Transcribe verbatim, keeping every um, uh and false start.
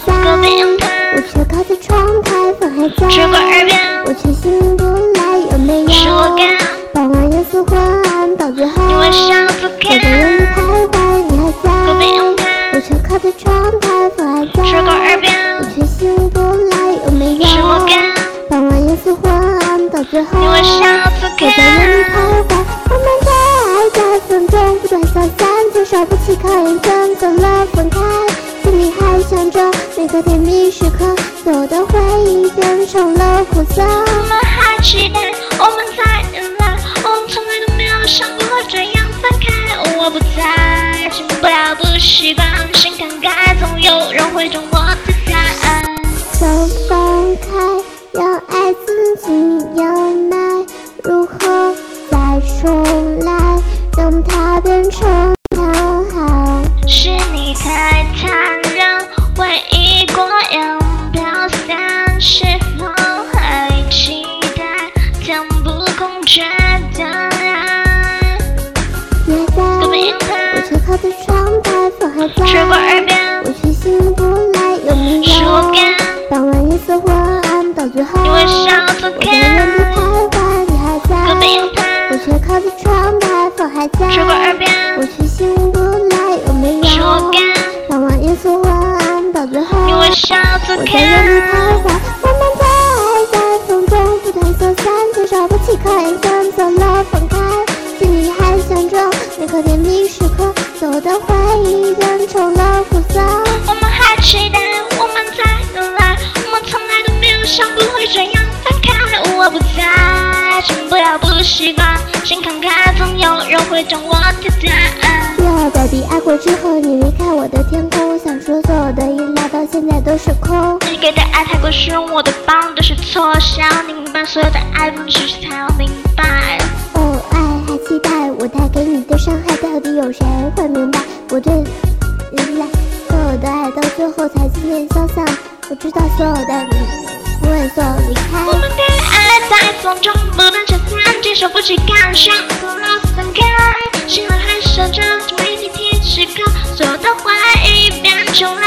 在，我却靠在窗台，风还在， 吹过耳边， 我却醒不来，有没有？ 是我干， 傍晚夜色昏暗，到最后， 因为想不开， 我在原地徘徊，你还在， 隔壁阳台， 我却靠在窗台，风还在， 吹过耳边， 我却醒不来，有没有？ 是我干， 傍晚夜色昏暗，到最后， 因为想不我在原地开， 徘徊，我们的爱在风中不断消散，最少不弃考验怎走了分开，心里还想着每个甜蜜时刻，所有的回忆变成了苦涩。 我们还期待我们再原来，我们从来都没有想过这样分开。我不在，醒不了不习惯，心感慨，总有人会懂我的在。 手放开，要爱自己要耐，如何再重来，让它变成讨好。 是你太坦然，回忆过样飘散，是否还期待填补空缺的爱？ 你还在， 隔壁阳台， 我却靠在窗台，风还在， 吹过耳边， 我却醒不来，有没有？ 是我干， 傍晚夜色昏暗，到最后， 因为想不我在原地开， 徘徊，你还在， 隔壁阳台， 我却靠在窗台，风还在， 吹过耳边， 我却醒不来，有没有？ 是我干， 傍晚夜色昏暗，到最后， 因为想不我在原地徘开， 徊，我们的爱在风中不断消散，最少不弃考验怎走了分开，心里还想着每个甜蜜时刻，所有的回忆变成了苦涩。 我们还期待我们再原来，我们从来都没有想过会这样分开。我不在，醒不了不习惯，心慷慨，总有人会懂我的答案。 要到底爱过之后，你离开我的天空，我想说所有的依赖到现在都是空。 你给的爱太过深，我的帮都是错，想要你明白所有的爱不只是才要明白。 哦，爱还期待我带给你的伤害，到底有谁会明白？我对依赖，所有的爱到最后才渐渐消散。我知道所有的你不会所有离开。 我们的爱在风中不断消散，接受不起感伤，走了分开，心里还想着每一天时刻，所有的回忆变成了